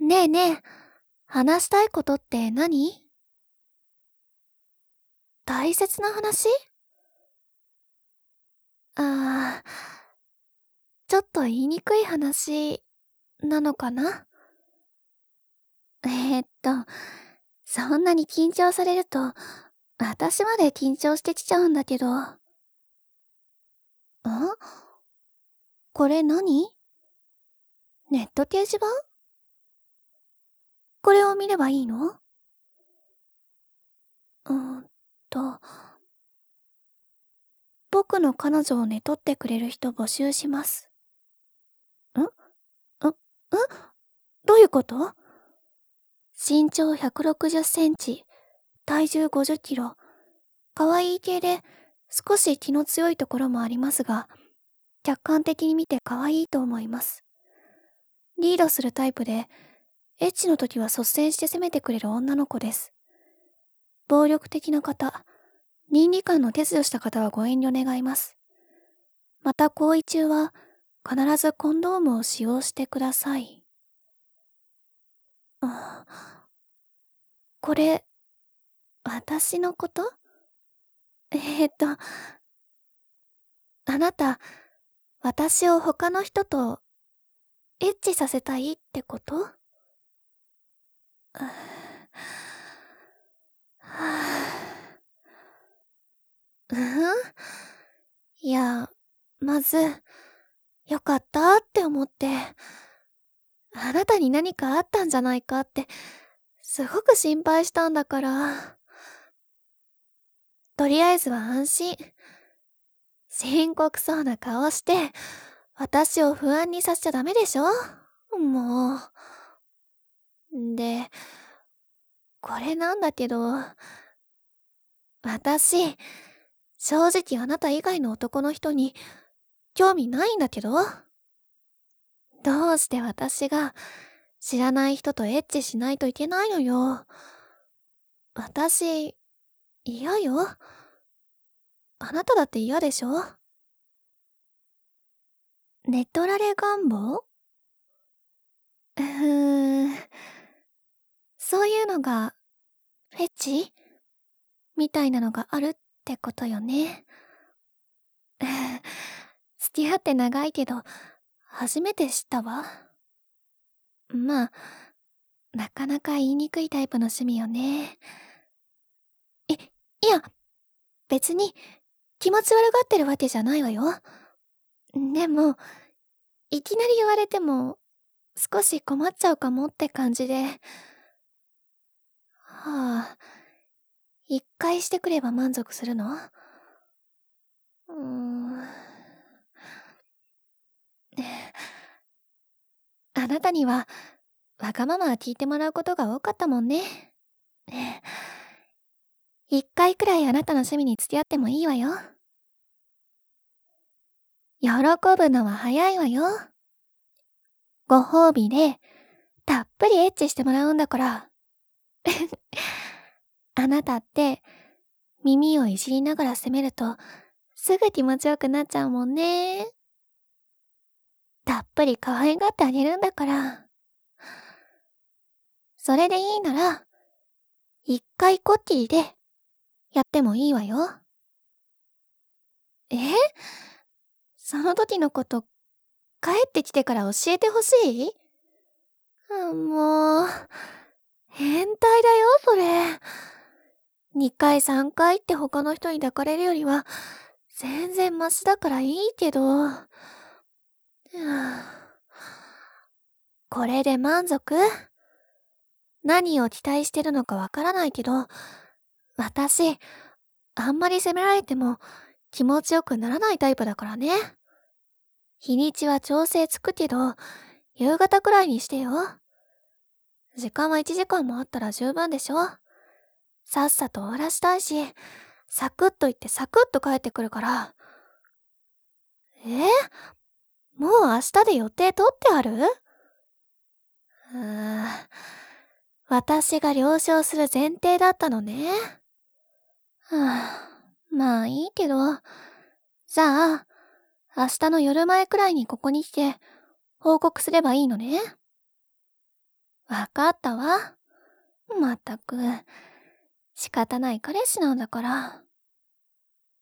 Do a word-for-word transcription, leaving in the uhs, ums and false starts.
ねえねえ、話したいことって何？大切な話？あー、ちょっと言いにくい話なのかな？えーっと、そんなに緊張されると、私まで緊張してきちゃうんだけど。ん？これ何？ネット掲示板？これを見ればいいの？うーんと、僕の彼女を寝取ってくれる人募集します。ん？ん？ん？どういうこと？身長ひゃくろくじゅっセンチ、体重ごじゅっキロ、可愛い系で少し気の強いところもありますが、客観的に見て可愛いと思います。リードするタイプで、エッチの時は率先して攻めてくれる女の子です。暴力的な方、倫理観の欠如した方はご遠慮願います。また行為中は必ずコンドームを使用してください。あ、これ、私のこと？えー、っと、あなた、私を他の人とエッチさせたいってこと？はぁ、うんいや、まず、よかったって思って、あなたに何かあったんじゃないかって、すごく心配したんだから。とりあえずは安心。深刻そうな顔して、私を不安にさせちゃダメでしょ？もう。で、これなんだけど、私、正直あなた以外の男の人に興味ないんだけど。どうして私が知らない人とエッチしないといけないのよ。私、嫌よ。あなただって嫌でしょ？寝取られ願望？うーん、そういうのが、フェチみたいなのがあるってことよね。付き合って長いけど、初めて知ったわ。まあ、なかなか言いにくいタイプの趣味よね。え、いや、別に気持ち悪がってるわけじゃないわよ。でも、いきなり言われても、少し困っちゃうかもって感じで。はあ、一回してくれば満足するの？うーん。あなたには、わがまま聞いてもらうことが多かったもんね。一回くらいあなたの趣味に付き合ってもいいわよ。喜ぶのは早いわよ。ご褒美で、たっぷりエッチしてもらうんだから。あなたって、耳をいじりながら責めると、すぐ気持ちよくなっちゃうもんね。たっぷり可愛がってあげるんだから。それでいいなら、一回こっきりで、やってもいいわよ。え？その時のこと、帰ってきてから教えてほしい？あ、もう、変態だよ、それ。にかいさんかいって他の人に抱かれるよりは、全然マシだからいいけど。はあ、これで満足？何を期待してるのかわからないけど、私、あんまり責められても気持ちよくならないタイプだからね。日にちは調整つくけど、夕方くらいにしてよ。時間はいちじかんもあったら十分でしょ？さっさと終わらしたいし、サクッと行ってサクッと帰ってくるから。え？もう明日で予定取ってある？うーん、私が了承する前提だったのね。はあ、まあいいけど。じゃあ、明日の夜前くらいにここに来て、報告すればいいのね。 わかったわ。まったく、仕方ない彼氏なんだから。